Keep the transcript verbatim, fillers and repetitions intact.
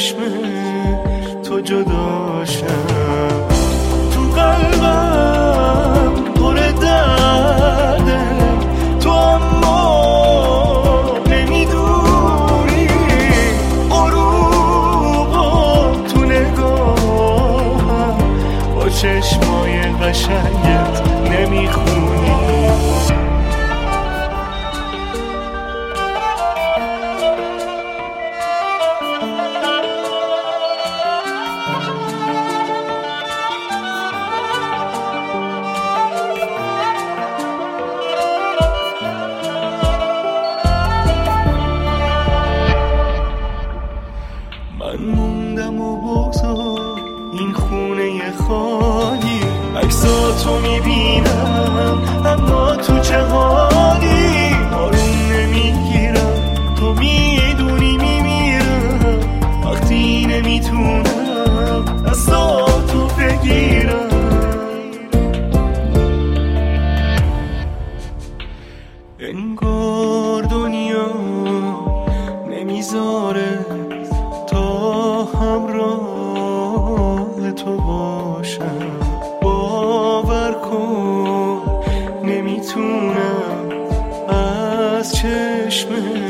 چشم تو جدا شم. تو قلبم پر درده تو، اما نمیدونی غروبا تو نگاهم با چشمای قشنگت نمیخونی. من موندم و بگذار این خونه خالی، عکساتو میبینم اما تو چه حالی. آروم نمیگیرم تو میدونی میمیرم وقتی نمیتونم دستاتو بگیرم. انگار دنیا نمیذاره تا همراه تو باشم. باور کن نمیتونم از چشم